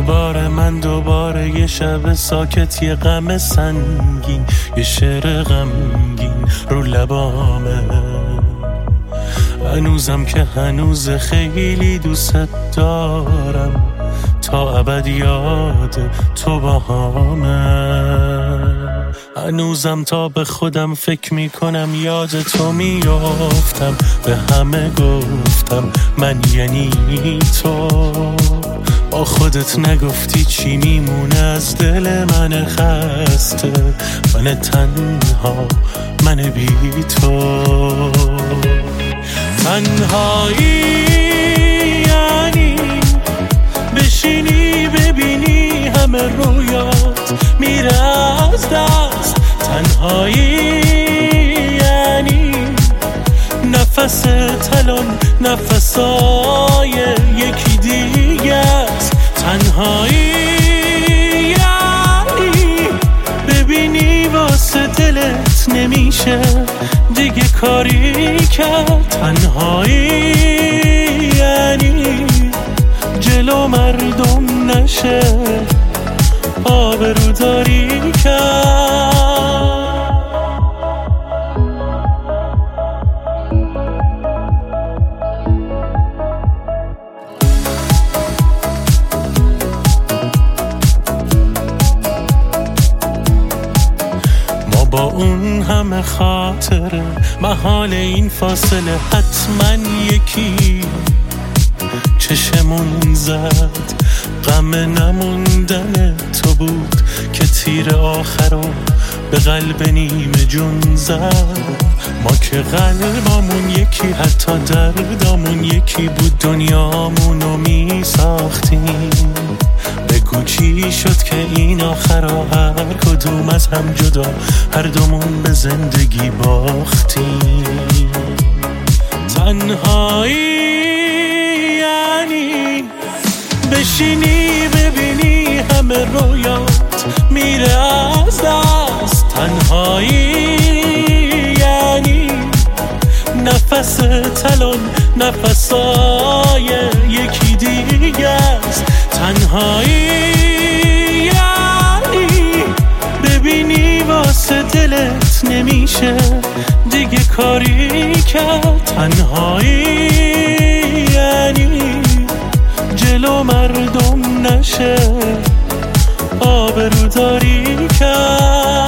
دوباره یه شب ساکت، یه غم سنگین، یه شعر غمگین رو لبامه. هنوزم که هنوز خیلی دوست دارم، تا ابد یاد تو باهامه. هنوزم تا به خودم فکر میکنم یاد تو میافتم، به همه گفتم من یعنی تو. با خودت نگفتی چی میمونه از دل من خسته، من تنها، من بی تو. تنهایی یعنی بشینی ببینی همه رویات میره از دست. تنهایی یعنی نفس تلون نفسای یکی دیگه است. تنهایی یعنی ببینی واسه دلت نمیشه دیگه کاری کرد. تنهایی یعنی جلو مردم نشه آبروداری کرد. با اون همه خاطره محال این فاصله حتما یکی چشمون زد. غم نموندن تو بود که تیر آخرو به قلب نیمه جون زد. ما که قلبامون یکی، حتی دردامون یکی بود، دنیامونو می ساختیم. بگو چی شد که این آخرا هر کدوم از هم جدا، هر دومون به زندگی باختیم. تنهایی یعنی بشینی ببینی همه رویات میره از دست. تنهایی یعنی نفس تلون نفسای یکی دیگه است. تنهایی یعنی ببینی واسه دلت نمیشه دیگه کاری کرد. تنهایی یعنی جلو مردم نشه آبروداری کرد.